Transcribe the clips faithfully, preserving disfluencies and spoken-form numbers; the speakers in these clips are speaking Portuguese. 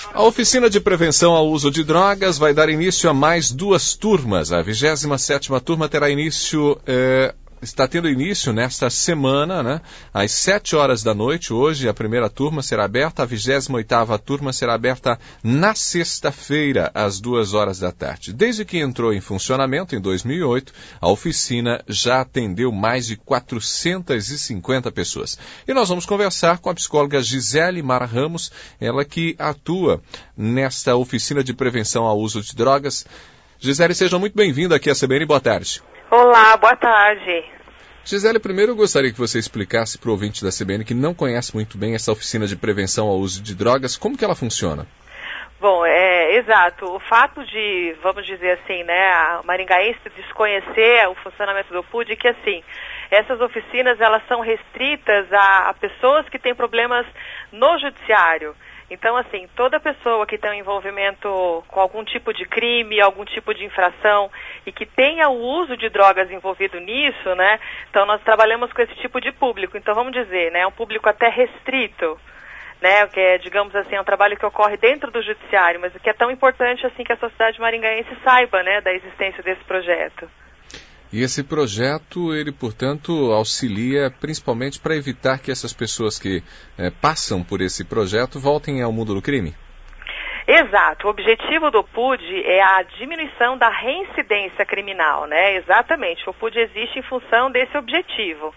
A oficina de prevenção ao uso de drogas vai dar início a mais duas turmas. A vigésima sétima turma terá início, eh, está tendo início nesta semana, né? Às sete horas da noite. Hoje a primeira turma será aberta, a vigésima oitava turma será aberta na sexta-feira, às duas horas da tarde. Desde que entrou em funcionamento em dois mil e oito, a oficina já atendeu mais de quatrocentas e cinquenta pessoas. E nós vamos conversar com a psicóloga Gisele Mara Ramos, ela que atua nesta oficina de prevenção ao uso de drogas. Gisele, seja muito bem-vinda aqui à C B N, boa tarde. Olá, boa tarde. Gisele, primeiro eu gostaria que você explicasse para o ouvinte da C B N que não conhece muito bem essa oficina de prevenção ao uso de drogas, como que ela funciona? Bom, é exato. O fato de, vamos dizer assim, né, a maringaense desconhecer o funcionamento do P U D, que assim, essas oficinas elas são restritas a, a pessoas que têm problemas no judiciário. Então, assim, toda pessoa que tem um envolvimento com algum tipo de crime, algum tipo de infração e que tenha o uso de drogas envolvido nisso, né? Então, nós trabalhamos com esse tipo de público. Então, vamos dizer, né? Um público até restrito, né? Que é, digamos assim, é um trabalho que ocorre dentro do judiciário, mas que é tão importante, assim, que a sociedade maringaense saiba, né? Da existência desse projeto. E esse projeto, ele, portanto, auxilia principalmente para evitar que essas pessoas que eh, passam por esse projeto voltem ao mundo do crime? Exato. O objetivo do P U D é a diminuição da reincidência criminal, né? Exatamente. O P U D existe em função desse objetivo.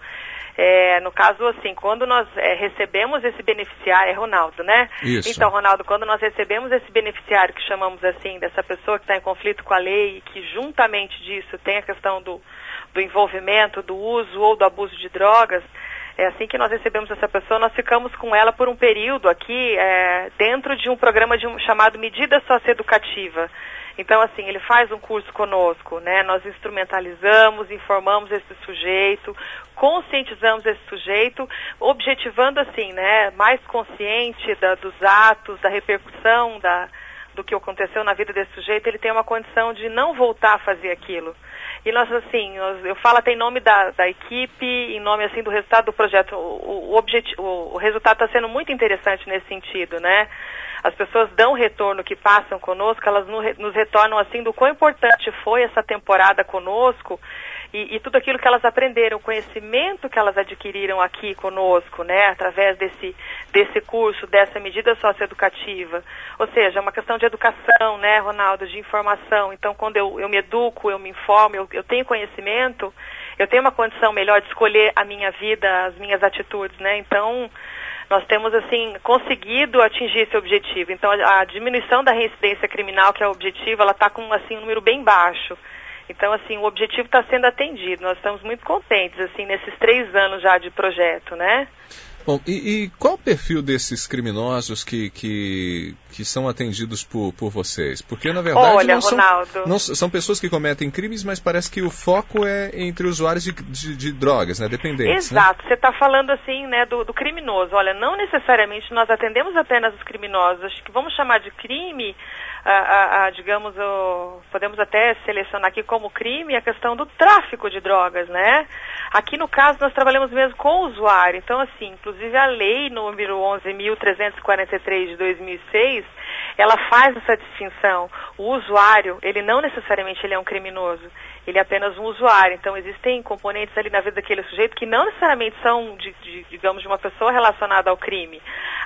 É, no caso, assim, quando nós é, recebemos esse beneficiário, é Ronaldo, né? Isso. Então, Ronaldo, quando nós recebemos esse beneficiário, que chamamos assim, dessa pessoa que está em conflito com a lei e que juntamente disso tem a questão do, do envolvimento, do uso ou do abuso de drogas, é assim que nós recebemos essa pessoa, nós ficamos com ela por um período aqui é, dentro de um programa de um, chamado Medida Socioeducativa. Então, assim, ele faz um curso conosco, né? Nós instrumentalizamos, informamos esse sujeito, conscientizamos esse sujeito, objetivando, assim, né? Mais consciente da, dos atos, da repercussão da, do que aconteceu na vida desse sujeito, ele tem uma condição de não voltar a fazer aquilo. E nós, assim, eu falo até em nome da, da equipe, em nome, assim, do resultado do projeto. O, o, objetivo, o, o resultado está sendo muito interessante nesse sentido, né? As pessoas dão retorno que passam conosco, elas nos retornam, assim, do quão importante foi essa temporada conosco e, e tudo aquilo que elas aprenderam, o conhecimento que elas adquiriram aqui conosco, né, através desse, desse curso, dessa medida socioeducativa. Ou seja, é uma questão de educação, né, Ronaldo, de informação. Então, quando eu, eu me educo, eu me informo, eu, eu tenho conhecimento, eu tenho uma condição melhor de escolher a minha vida, as minhas atitudes, né, então nós temos, assim, conseguido atingir esse objetivo. Então, a, a diminuição da reincidência criminal, que é o objetivo, ela está com, assim, um número bem baixo. Então, assim, o objetivo está sendo atendido. Nós estamos muito contentes, assim, nesses três anos já de projeto, né? Bom, e, e qual o perfil desses criminosos que, que, que são atendidos por, por vocês? Porque, na verdade, Olha, não são, Ronaldo, não, são pessoas que cometem crimes, mas parece que o foco é entre usuários de, de, de drogas, né, dependentes. Exato, né? Você está falando, assim, né, do, do criminoso. Olha, não necessariamente nós atendemos apenas os criminosos. Acho que vamos chamar de crime, a, a, a, digamos, o, podemos até selecionar aqui como crime a questão do tráfico de drogas, né? Aqui, no caso, nós trabalhamos mesmo com o usuário. Então, assim, inclusive a lei número onze mil trezentos e quarenta e três de dois mil e seis, ela faz essa distinção. O usuário, ele não necessariamente ele é um criminoso, ele é apenas um usuário. Então, existem componentes ali na vida daquele sujeito que não necessariamente são, de, de, digamos, de uma pessoa relacionada ao crime.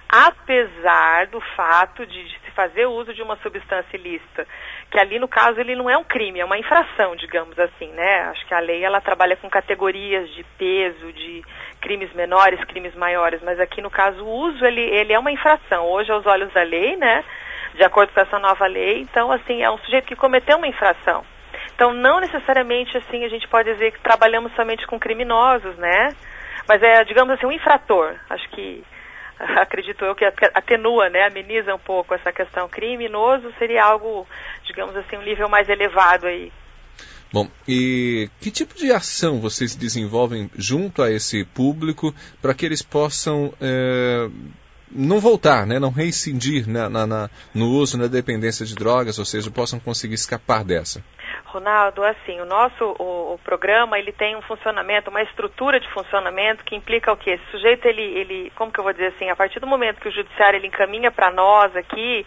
Apesar do fato de, de se fazer uso de uma substância ilícita, que ali, no caso, ele não é um crime, é uma infração, digamos assim, né? Acho que a lei, ela trabalha com categorias de peso, de crimes menores, crimes maiores, mas aqui, no caso, o uso, ele, ele é uma infração. Hoje, aos olhos da lei, né? De acordo com essa nova lei, então, assim, é um sujeito que cometeu uma infração. Então, não necessariamente, assim, a gente pode dizer que trabalhamos somente com criminosos, né? Mas é, digamos assim, um infrator. Acho que, acredito eu, que atenua, né? Ameniza um pouco essa questão. Criminoso seria algo, digamos assim, um nível mais elevado aí. Bom, e que tipo de ação vocês desenvolvem junto a esse público para que eles possam é, não voltar, né, não reincidir na, na, na, no uso, na dependência de drogas, ou seja, possam conseguir escapar dessa? Ronaldo, assim, o nosso o, o programa, ele tem um funcionamento, uma estrutura de funcionamento que implica o quê? Esse sujeito, ele, ele, como que eu vou dizer assim, a partir do momento que o judiciário ele encaminha para nós aqui,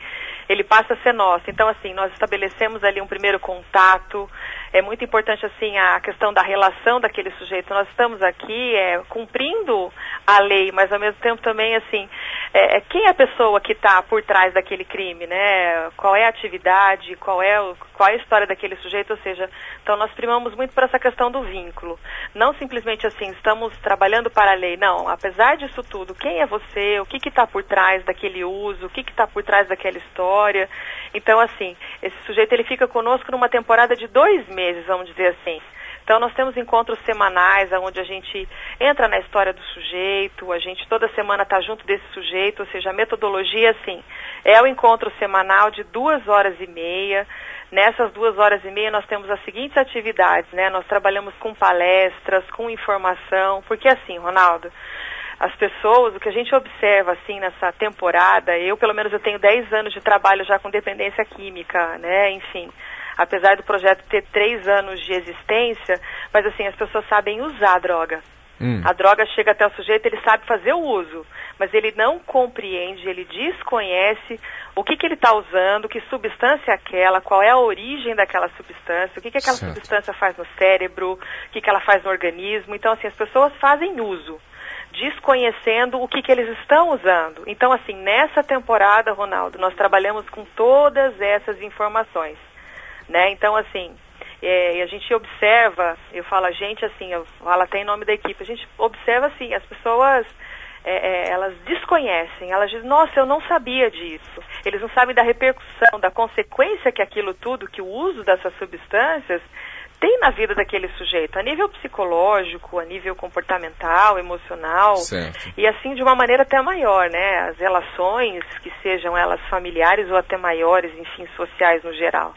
ele passa a ser nosso. Então, assim, nós estabelecemos ali um primeiro contato. É muito importante, assim, a questão da relação daquele sujeito. Nós estamos aqui é, cumprindo a lei, mas ao mesmo tempo também, assim, é, quem é a pessoa que está por trás daquele crime, né? Qual é a atividade, qual é, o, qual é a história daquele sujeito, ou seja, então nós primamos muito por essa questão do vínculo. Não simplesmente assim, estamos trabalhando para a lei, não. Apesar disso tudo, quem é você, o que que está por trás daquele uso, o que que está por trás daquela história. Então, assim, esse sujeito ele fica conosco numa temporada de dois meses, vamos dizer assim. Então, nós temos encontros semanais, onde a gente entra na história do sujeito, a gente toda semana está junto desse sujeito, ou seja, a metodologia, assim, é o encontro semanal de duas horas e meia. Nessas duas horas e meia nós temos as seguintes atividades, né? Nós trabalhamos com palestras, com informação, porque assim, Ronaldo, as pessoas, o que a gente observa, assim, nessa temporada, eu, pelo menos, eu tenho dez anos de trabalho já com dependência química, né, enfim, apesar do projeto ter três anos de existência, mas, assim, as pessoas sabem usar a droga. Hum. A droga chega até o sujeito, ele sabe fazer o uso, mas ele não compreende, ele desconhece o que que ele está usando, que substância é aquela, qual é a origem daquela substância, o que que aquela certo. substância faz no cérebro, o que que ela faz no organismo. Então, assim, as pessoas fazem uso, desconhecendo o que que eles estão usando. Então, assim, nessa temporada, Ronaldo, nós trabalhamos com todas essas informações, né? Então, assim, é, a gente observa, eu falo a gente, assim, eu falo até em nome da equipe, a gente observa, assim, as pessoas, é, é, elas desconhecem, elas dizem, nossa, eu não sabia disso. Eles não sabem da repercussão, da consequência que aquilo tudo, que o uso dessas substâncias tem na vida daquele sujeito, a nível psicológico, a nível comportamental, emocional, certo. E assim de uma maneira até maior, né? As relações, que sejam elas familiares ou até maiores, enfim, sociais no geral.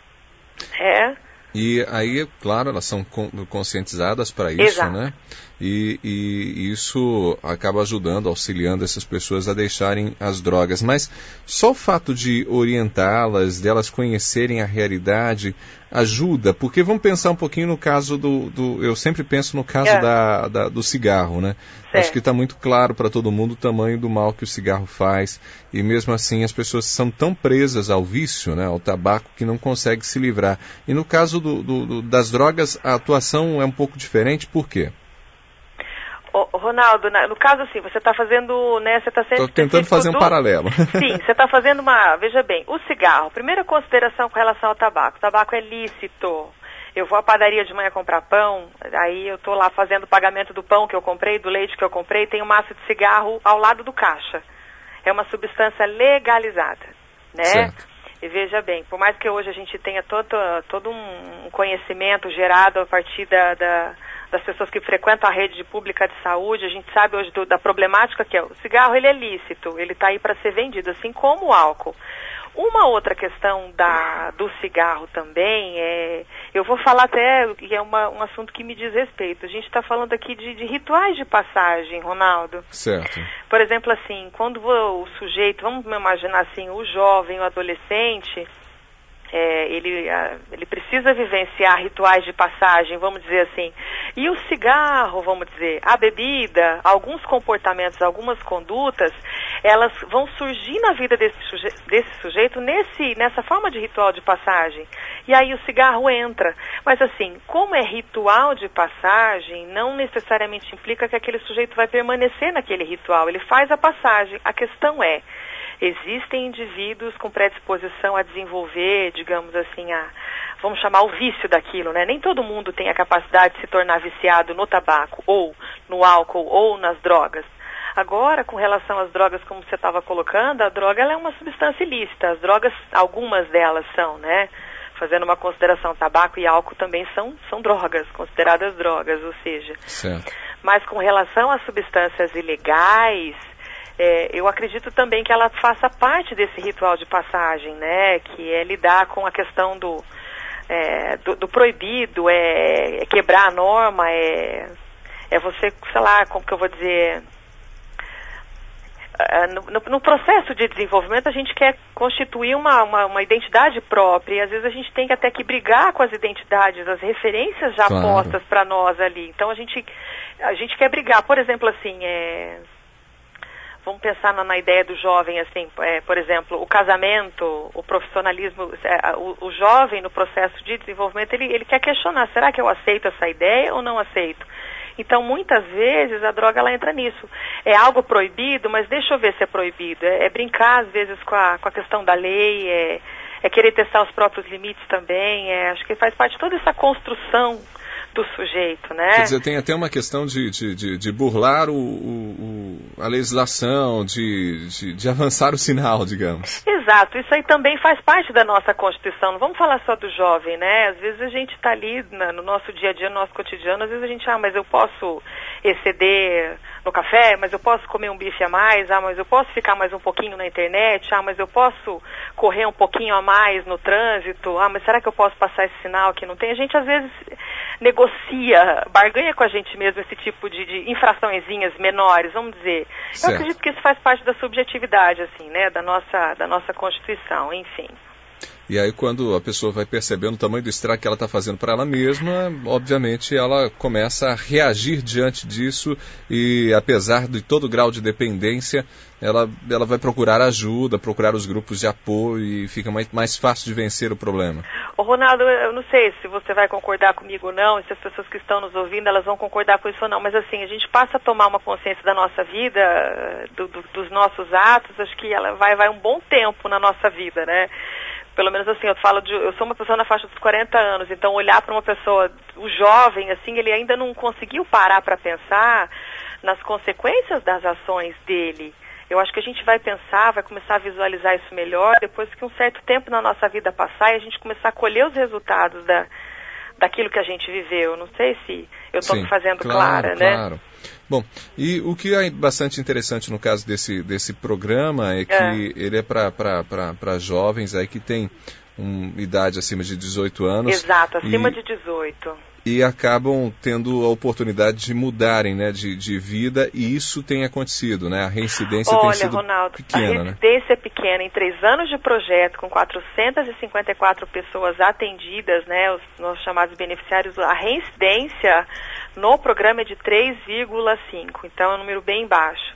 É. E aí, claro, elas são conscientizadas para isso, exato. Né? E, e isso acaba ajudando, auxiliando essas pessoas a deixarem as drogas. Mas só o fato de orientá-las, delas conhecerem a realidade, ajuda, porque vamos pensar um pouquinho no caso do... do eu sempre penso no caso é. da, da, do cigarro, né? Certo. Acho que está muito claro para todo mundo o tamanho do mal que o cigarro faz, e mesmo assim as pessoas são tão presas ao vício, né, ao tabaco, que não conseguem se livrar. E no caso do, do, do, das drogas, a atuação é um pouco diferente, por quê? Ô, Ronaldo, no caso assim, você está fazendo, né, você está sendo... Estou tentando fazer um do... paralelo. Sim, você está fazendo uma... Veja bem, o cigarro, primeira consideração com relação ao tabaco. O tabaco é lícito. Eu vou à padaria de manhã comprar pão, aí eu estou lá fazendo o pagamento do pão que eu comprei, do leite que eu comprei, tem um maço de cigarro ao lado do caixa. É uma substância legalizada, né? Certo. E veja bem, por mais que hoje a gente tenha todo, todo um conhecimento gerado a partir da... da das pessoas que frequentam a rede pública de saúde, a gente sabe hoje do, da problemática que é o cigarro, ele é lícito, ele está aí para ser vendido, assim como o álcool. Uma outra questão da, do cigarro também, é, eu vou falar até, que é uma, um assunto que me diz respeito, a gente está falando aqui de, de rituais de passagem, Ronaldo. Certo. Por exemplo, assim, quando o sujeito, vamos imaginar assim, o jovem, o adolescente... É, ele, a, ele precisa vivenciar rituais de passagem, vamos dizer assim. E o cigarro, vamos dizer, a bebida, alguns comportamentos, algumas condutas, elas vão surgir na vida desse, suje desse sujeito nesse, nessa forma de ritual de passagem. E aí o cigarro entra. Mas assim, como é ritual de passagem, não necessariamente implica que aquele sujeito vai permanecer naquele ritual. Ele faz a passagem. A questão é, existem indivíduos com predisposição a desenvolver, digamos assim, a, vamos chamar o vício daquilo, né? Nem todo mundo tem a capacidade de se tornar viciado no tabaco, ou no álcool, ou nas drogas. Agora, com relação às drogas, como você estava colocando, a droga ela é uma substância ilícita. As drogas, algumas delas são, né? Fazendo uma consideração, tabaco e álcool também são, são drogas, consideradas drogas, ou seja. Certo. Mas com relação às substâncias ilegais, É, eu acredito também que ela faça parte desse ritual de passagem, né, que é lidar com a questão do, é, do, do proibido, é, é quebrar a norma, é, é você, sei lá, como que eu vou dizer, no, no, no processo de desenvolvimento a gente quer constituir uma, uma, uma identidade própria, e às vezes a gente tem que até que brigar com as identidades, as referências já claro. postas para nós ali, então a gente, a gente quer brigar, por exemplo assim, é... vamos pensar na, na ideia do jovem, assim, é, por exemplo, o casamento, o profissionalismo, é, o, o jovem no processo de desenvolvimento, ele, ele quer questionar, será que eu aceito essa ideia ou não aceito? Então, muitas vezes, a droga, ela entra nisso. É algo proibido, mas deixa eu ver se é proibido. É, é brincar, às vezes, com a, com a questão da lei, é, é querer testar os próprios limites também, é, acho que faz parte de toda essa construção do sujeito, né? Quer dizer, tem até uma questão de, de, de, de burlar o, o, a legislação, de, de, de avançar o sinal, digamos. Exato, isso aí também faz parte da nossa Constituição. Não vamos falar só do jovem, né? Às vezes a gente está ali na, no nosso dia a dia, no nosso cotidiano, às vezes a gente, ah, mas eu posso exceder no café, mas eu posso comer um bife a mais, ah, mas eu posso ficar mais um pouquinho na internet, ah, mas eu posso correr um pouquinho a mais no trânsito, ah, mas será que eu posso passar esse sinal que não tem? A gente às vezes negocia, barganha com a gente mesmo esse tipo de, de infraçõezinhas menores, vamos dizer. Certo. Eu acredito que isso faz parte da subjetividade, assim, né, da nossa, da nossa Constituição, enfim. E aí, quando a pessoa vai percebendo o tamanho do estrago que ela está fazendo para ela mesma, obviamente ela começa a reagir diante disso e, apesar de todo grau de dependência, ela, ela vai procurar ajuda, procurar os grupos de apoio e fica mais, mais fácil de vencer o problema. Ô Ronaldo, eu não sei se você vai concordar comigo ou não, e se as pessoas que estão nos ouvindo, elas vão concordar com isso ou não, mas assim, a gente passa a tomar uma consciência da nossa vida, do, do, dos nossos atos, acho que ela vai, vai um bom tempo na nossa vida, né? Pelo menos assim, eu falo de, eu sou uma pessoa na faixa dos quarenta anos, então olhar para uma pessoa, o jovem, assim, ele ainda não conseguiu parar para pensar nas consequências das ações dele. Eu acho que a gente vai pensar, vai começar a visualizar isso melhor depois que um certo tempo na nossa vida passar e a gente começar a colher os resultados da, daquilo que a gente viveu. Não sei se eu estou me fazendo claro, clara, né? Claro. Bom, e o que é bastante interessante no caso desse, desse programa é que é. ele é para jovens aí que têm um, idade acima de dezoito anos. Exato, acima e, de dezoito. E acabam tendo a oportunidade de mudarem, né, de, de vida, e isso tem acontecido, né? A reincidência Olha, tem sido Ronaldo, pequena, a reincidência né? é pequena. Em três anos de projeto, com quatrocentas e cinquenta e quatro pessoas atendidas, né, os nossos chamados beneficiários, a reincidência no programa é de três vírgula cinco, então é um número bem baixo.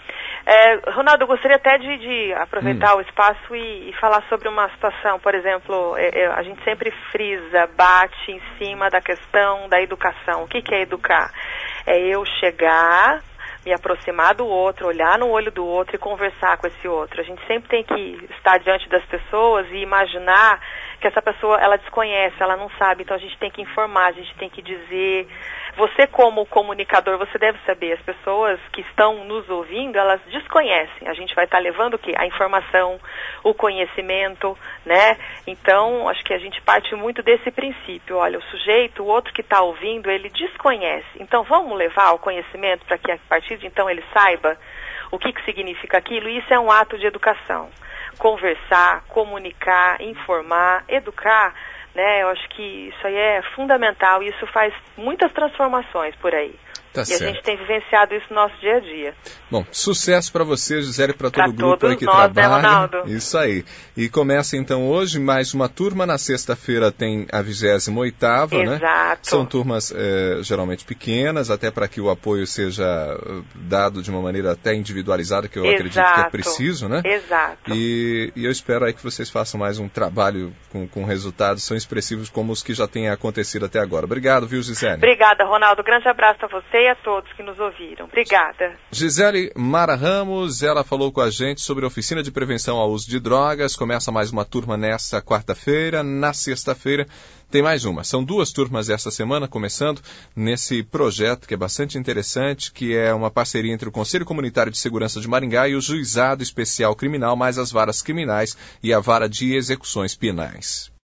É, Ronaldo, eu gostaria até de, de aproveitar hum. o espaço e, e falar sobre uma situação, por exemplo, é, é, a gente sempre frisa, bate em cima da questão da educação. O que, que é educar? É eu chegar, me aproximar do outro, olhar no olho do outro e conversar com esse outro. A gente sempre tem que estar diante das pessoas e imaginar que essa pessoa, ela desconhece, ela não sabe, então a gente tem que informar, a gente tem que dizer. Você, como comunicador, você deve saber, as pessoas que estão nos ouvindo, elas desconhecem. A gente vai estar levando o quê? A informação, o conhecimento, né? Então, acho que a gente parte muito desse princípio. Olha, o sujeito, o outro que está ouvindo, ele desconhece. Então, vamos levar o conhecimento para que, a partir de então, ele saiba o que, que significa aquilo. E isso é um ato de educação. Conversar, comunicar, informar, educar, né? Eu acho que isso aí é fundamental e isso faz muitas transformações por aí. Tá e certo. A gente tem vivenciado isso no nosso dia a dia. Bom, sucesso para você, Gisele, para todo o grupo aí que nós, trabalha. Né, Ronaldo? Isso aí. E começa então hoje mais uma turma. Na sexta-feira tem a vigésima oitava, né? Exato. São turmas é, geralmente pequenas, até para que o apoio seja dado de uma maneira até individualizada, que eu Exato. acredito que é preciso, né? Exato. E, e eu espero aí que vocês façam mais um trabalho com, com resultados tão expressivos como os que já têm acontecido até agora. Obrigado, viu, Gisele? Obrigada, Ronaldo. Grande abraço a você e a todos que nos ouviram. Obrigada. Gisele Mara Ramos, ela falou com a gente sobre a oficina de prevenção ao uso de drogas. Começa mais uma turma nesta quarta-feira. Na sexta-feira tem mais uma. São duas turmas esta semana, começando nesse projeto que é bastante interessante, que é uma parceria entre o Conselho Comunitário de Segurança de Maringá e o Juizado Especial Criminal, mais as varas criminais e a vara de execuções penais.